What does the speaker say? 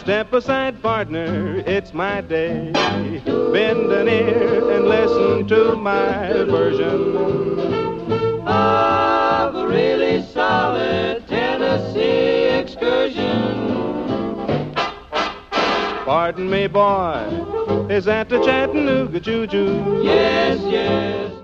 Step aside, partner, it's my day. Bend an ear and listen to my version of a really solid Tennessee excursion. Pardon me, boy, is that the Chattanooga Choo-Choo? Yes, yes.